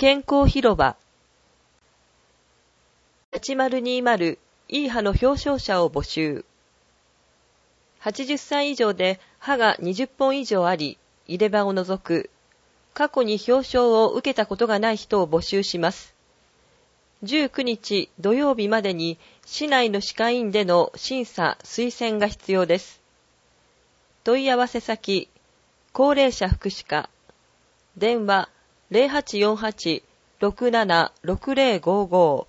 健康広場。8020いい歯の表彰者を募集。80歳以上で歯が20本以上あり、入れ歯を除く、過去に表彰を受けたことがない人を募集します。19日土曜日までに市内の歯科医院での審査・推薦が必要です。問い合わせ先、高齢者福祉課、電話 0848-676055。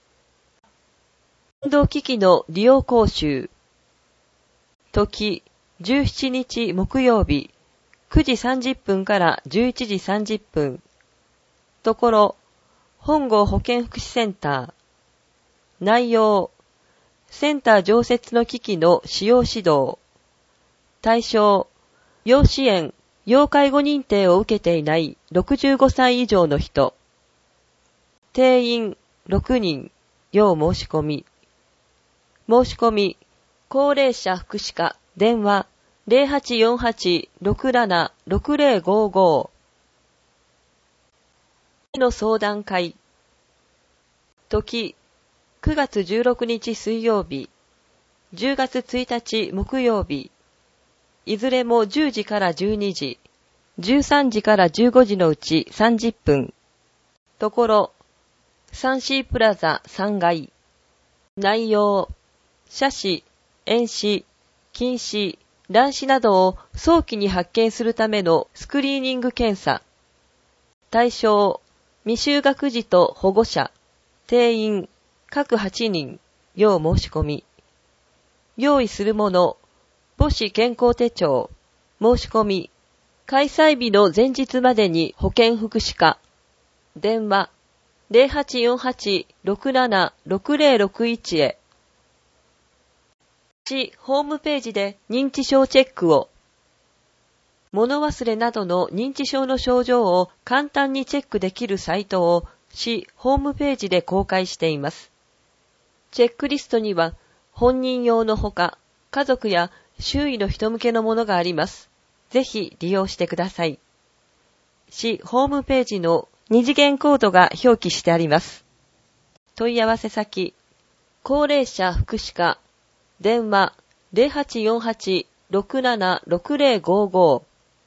運動機器の利用講習。時、17日木曜日、9時30分から11時30分。ところ、本郷保健福祉センター。内容、センター常設の機器の使用指導。対象、要支援、要介護認定を受けていない65歳以上の人。定員6人、要申し込み。申し込み、高齢者福祉課、電話0848-676055。の相談会。時、9月16日水曜日、10月1日木曜日。いずれも10時から12時、13時から15時のうち30分。ところ、サンシープラザ3階。内容、斜視、遠視、近視、乱視などを早期に発見するためのスクリーニング検査。対象、未就学児と保護者。定員、各8人、要申し込み。用意するもの、母子健康手帳。申し込み。開催日の前日までに保健福祉課。電話、0848-676061へ。市ホームページで認知症チェックを。物忘れなどの認知症の症状を簡単にチェックできるサイトを市ホームページで公開しています。チェックリストには本人用のほか、家族や周囲の人向けのものがあります。ぜひ利用してください。市ホームページの二次元コードが表記してあります。問い合わせ先、高齢者福祉課、電話0848-676055。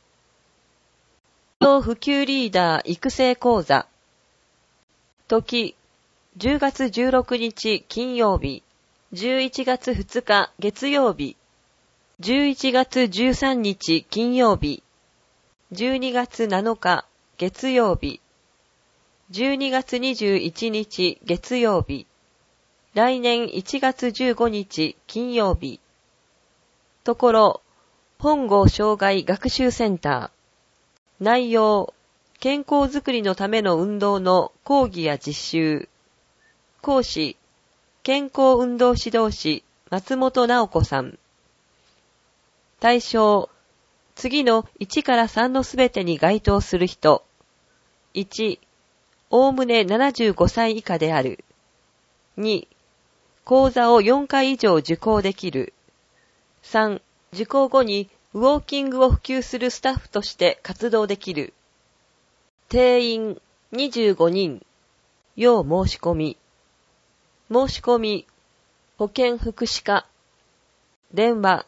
普及リーダー育成講座。時、10月16日金曜日、11月2日月曜日、11月13日金曜日、12月7日月曜日、12月21日月曜日、来年1月15日金曜日。ところ、本郷障害学習センター。内容、健康づくりのための運動の講義や実習。講師、健康運動指導士松本直子さん。対象、次の1から3のすべてに該当する人。1、おおむね75歳以下である。2、講座を4回以上受講できる。3、受講後にウォーキングを普及するスタッフとして活動できる。定員25人。要申し込み。申し込み。保健福祉課。電話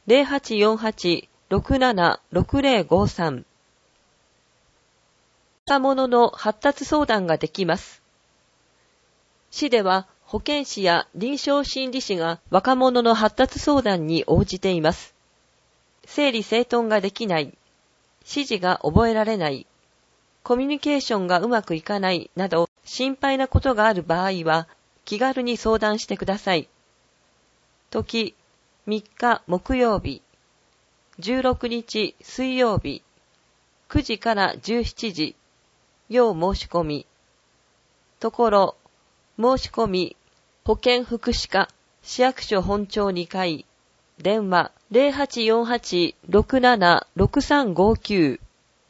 0848-676053。若者の発達相談ができます。市では保健師や臨床心理士が若者の発達相談に応じています。整理整頓ができない、指示が覚えられない、コミュニケーションがうまくいかないなど心配なことがある場合は気軽に相談してください。時、3日木曜日、16日水曜日、9時から17時、要申し込み。ところ、申し込み、保健福祉課、市役所本庁2階、電話0848-676359。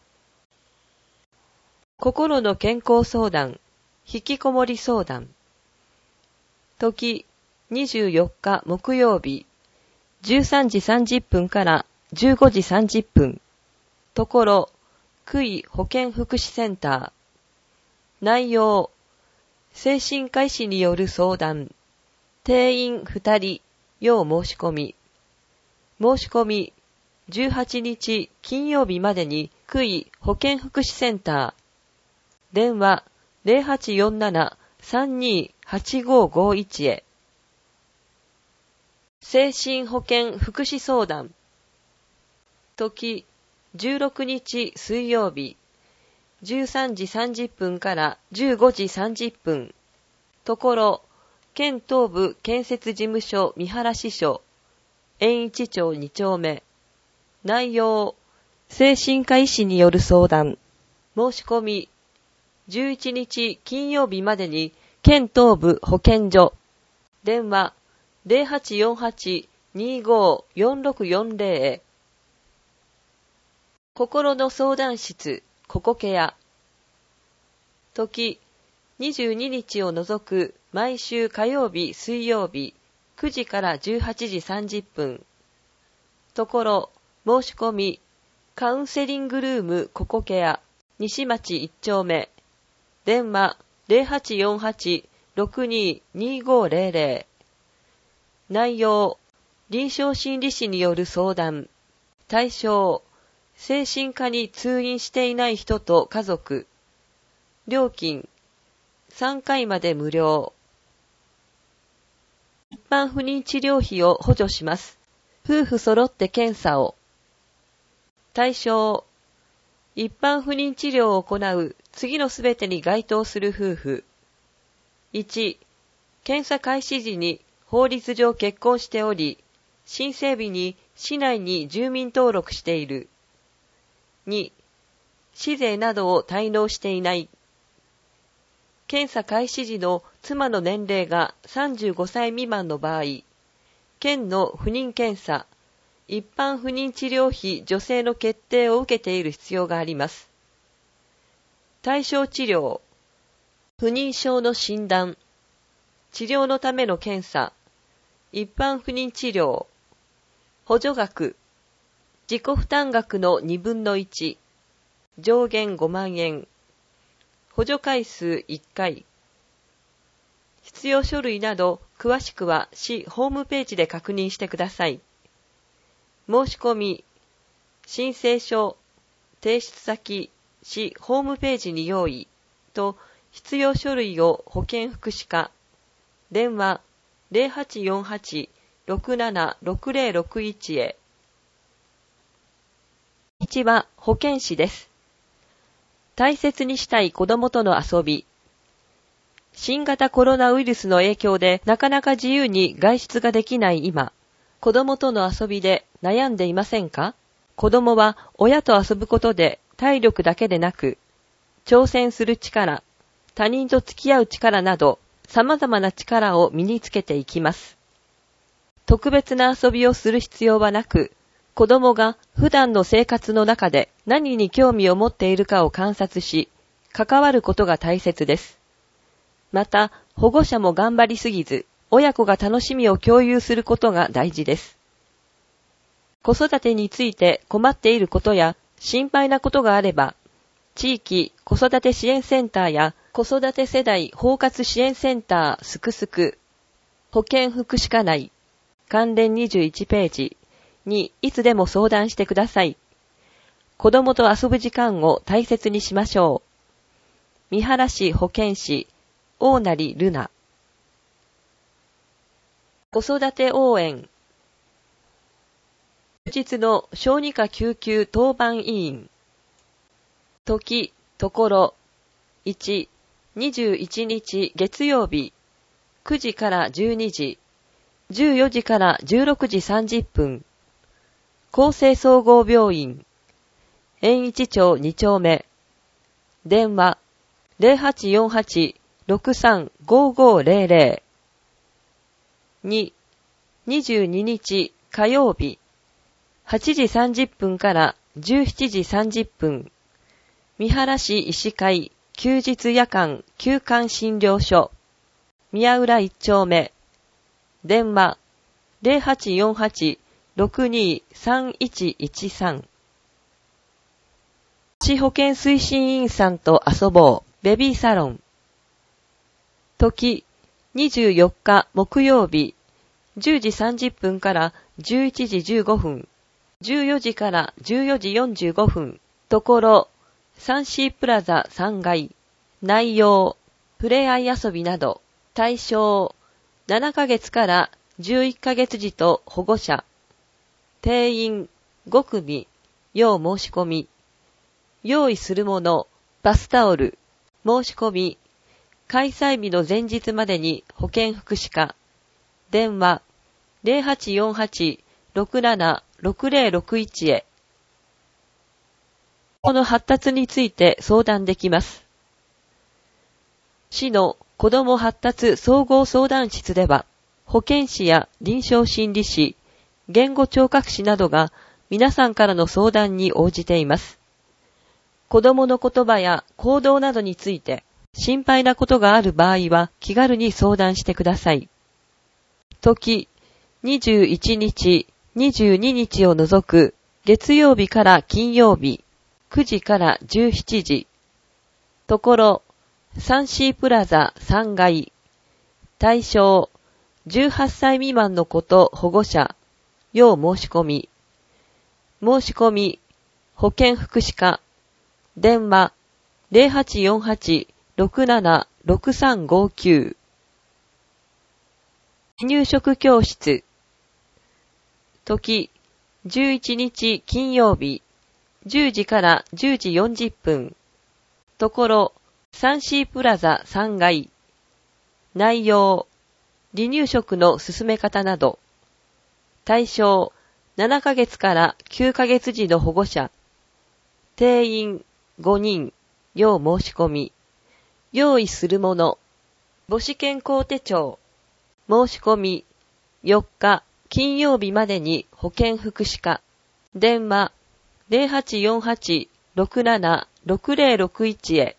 心の健康相談、引きこもり相談。時、24日木曜日、13時30分から15時30分。ところ、区医保健福祉センター。 内容、精神科医師による相談。定員2人、要申し込み。申し込み、18日金曜日までに区医保健福祉センター。電話 0847-328551 へ。精神保健福祉相談。時、16日水曜日。13時30分から15時30分。ところ、県東部建設事務所三原支所、延一町2丁目。内容、精神科医師による相談。申し込み、11日金曜日までに県東部保健所。電話、0848-254640 へ。心の相談室、ココケア。時、22日を除く毎週火曜日、水曜日、9時から18時30分。ところ、申し込み、カウンセリングルームココケア、西町1丁目。電話、0848-622500。内容、臨床心理士による相談。対象、精神科に通院していない人と家族。料金、3回まで無料。一般不妊治療費を補助します。夫婦揃って検査を。対象、一般不妊治療を行う次のすべてに該当する夫婦。1、検査開始時に法律上結婚しており、申請日に市内に住民登録している。2、市税などを滞納していない。検査開始時の妻の年齢が35歳未満の場合、県の不妊検査、一般不妊治療費助成の決定を受けている必要があります。対象治療、不妊症の診断、治療のための検査、一般不妊治療、補助額、自己負担額の2分の1、上限5万円、補助回数1回。必要書類など詳しくは市ホームページで確認してください。申し込み、申請書、提出先、市ホームページに用意と必要書類を保健福祉課、電話 0848-676061 へ。1は保健師です。大切にしたい子供との遊び。新型コロナウイルスの影響でなかなか自由に外出ができない今、子供との遊びで悩んでいませんか？子供は親と遊ぶことで体力だけでなく、挑戦する力、他人と付き合う力など様々な力を身につけていきます。特別な遊びをする必要はなく、子供が普段の生活の中で何に興味を持っているかを観察し、関わることが大切です。また、保護者も頑張りすぎず、親子が楽しみを共有することが大事です。子育てについて困っていることや心配なことがあれば、地域子育て支援センターや子育て世代包括支援センターすくすく、保健福祉課内、関連21ページにいつでも相談してください。子供と遊ぶ時間を大切にしましょう。三原市保健師、大成ルナ。子育て応援。休日の小児科救急当番委員。時、ところ。1、21日月曜日。9時から12時。14時から16時30分。厚生総合病院。延一町2丁目。電話。0848-635500。2、22日火曜日。8時30分から17時30分。三原市医師会休日夜間休館診療所。宮浦1丁目。電話。0848-623113。市保健推進委員さんと遊ぼう。 ベビーサロン。時、24日木曜日、10時30分から11時15分、14時から14時45分、ところ、3C プラザ3階、内容、ふれあい遊びなど、対象、7ヶ月から11ヶ月児と保護者、定員5組、要申し込み、用意するもの、バスタオル、申し込み、開催日の前日までに保健福祉課、電話 0848-676061 へ。この発達について相談できます。市の子ども発達総合相談室では、保健師や臨床心理士、言語聴覚士などが皆さんからの相談に応じています。子どもの言葉や行動などについて心配なことがある場合は気軽に相談してください。時、21日、22日を除く月曜日から金曜日、9時から17時。ところ、3C プラザ3階。対象、18歳未満の子と保護者、要申し込み。申し込み、保健福祉課、電話0848-676359。入食教室。時、11日金曜日、10時から10時40分。ところ、3C プラザ3階。内容、離乳食の進め方など。対象、7ヶ月から9ヶ月児の保護者。定員5人、要申し込み。用意するもの。母子健康手帳。申し込み。4日、金曜日までに保健福祉課。電話0848-676061 へ。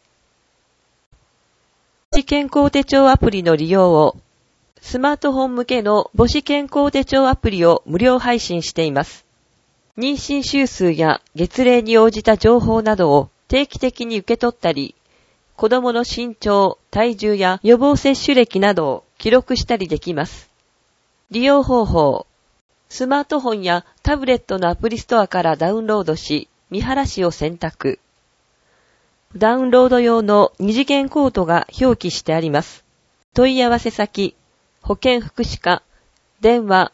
母子健康手帳アプリの利用を、スマートフォン向けの母子健康手帳アプリを無料配信しています。妊娠週数や月齢に応じた情報などを定期的に受け取ったり、子供の身長、体重や予防接種歴などを記録したりできます。利用方法。スマートフォンやタブレットのアプリストアからダウンロードし、見晴らしを選択。ダウンロード用の二次元コードが表記してあります。問い合わせ先、保健福祉課、電話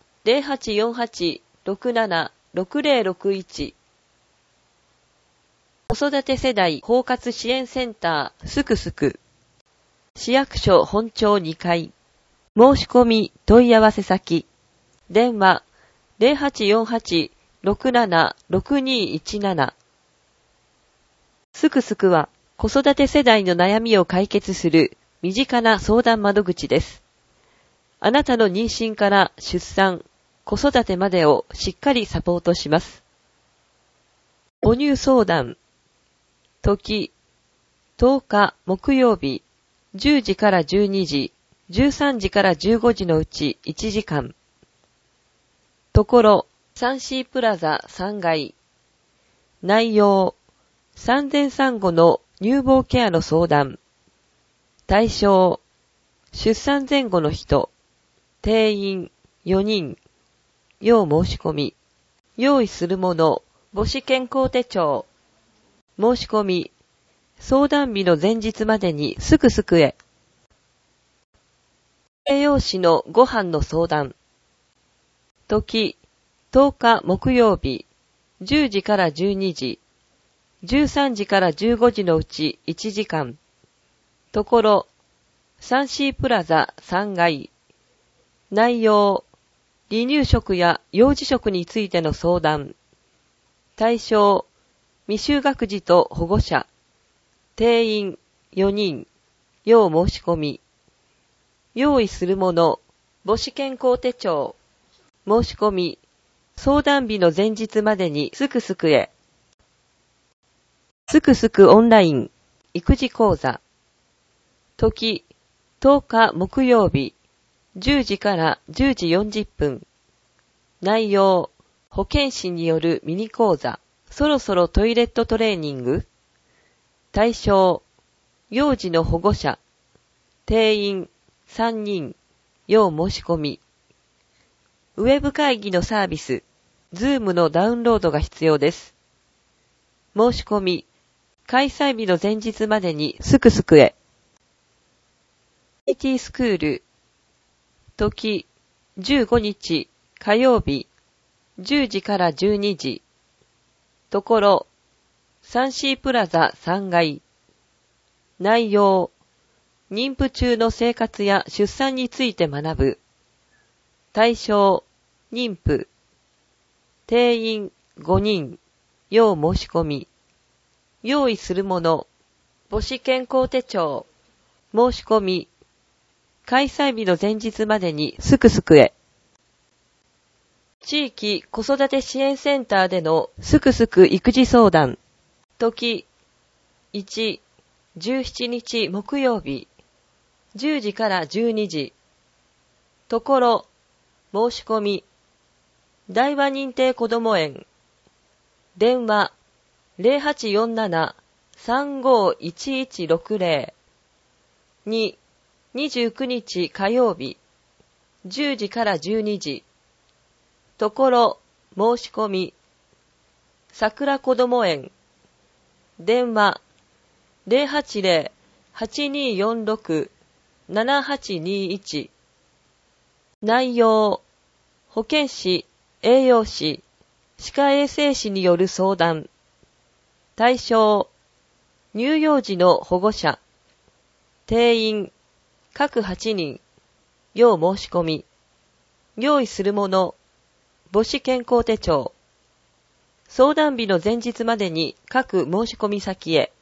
0848-676061。子育て世代包括支援センターすくすく。市役所本庁2階。申し込み問い合わせ先。電話0848-676217。すくすくは子育て世代の悩みを解決する身近な相談窓口です。あなたの妊娠から出産、子育てまでをしっかりサポートします。母乳相談。時、10日木曜日、10時から12時、13時から15時のうち1時間。ところ、3C プラザ3階。内容、産前産後の乳房ケアの相談。対象、出産前後の人。定員4人。要申し込み。用意するもの、母子健康手帳。申し込み。相談日の前日までにすくすくへ。栄養士のご飯の相談。時、10日木曜日、10時から12時、13時から15時のうち1時間。ところ、3C プラザ3階。内容、離乳食や幼児食についての相談。対象、未就学児と保護者。定員4人。要申し込み。用意するもの、母子健康手帳。申し込み。相談日の前日までにすくすくへ。すくすくオンライン、育児講座。時、10日木曜日、10時から10時40分。内容、保健師によるミニ講座。そろそろトイレットトレーニング。対象、 幼児の保護者、定員3人、要申し込み。ウェブ会議のサービス、Zoom のダウンロードが必要です。申し込み、開催日の前日までにすくすくへ。IT スクール、時、15日、火曜日、10時から12時。ところ、3C プラザ3階。内容、妊婦中の生活や出産について学ぶ。対象、妊婦。定員5人、要申し込み。用意するもの、母子健康手帳。申し込み。開催日の前日までにすくすくへ。地域子育て支援センターでのすくすく育児相談。時、1、17日木曜日、10時から12時。ところ、申し込み。大和認定こども園。電話、0847-351160。2、29日火曜日、10時から12時。ところ、申し込み。桜こども園。電話、080-8246-7821。内容、保健師、栄養士、歯科衛生士による相談。対象、乳幼児の保護者。定員、各8人、要申し込み。用意するもの、母子健康手帳。相談日の前日までに各申し込み先へ。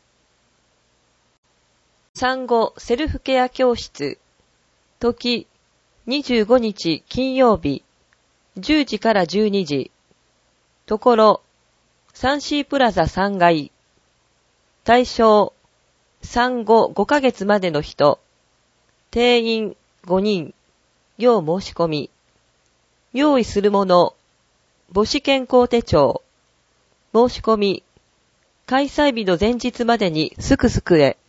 産後セルフケア教室。時、25日金曜日、10時から12時。ところ、3C プラザ3階。対象、産後5ヶ月までの人。定員5人、要申し込み。用意するもの、母子健康手帳。申し込み。開催日の前日までにすくすくへ。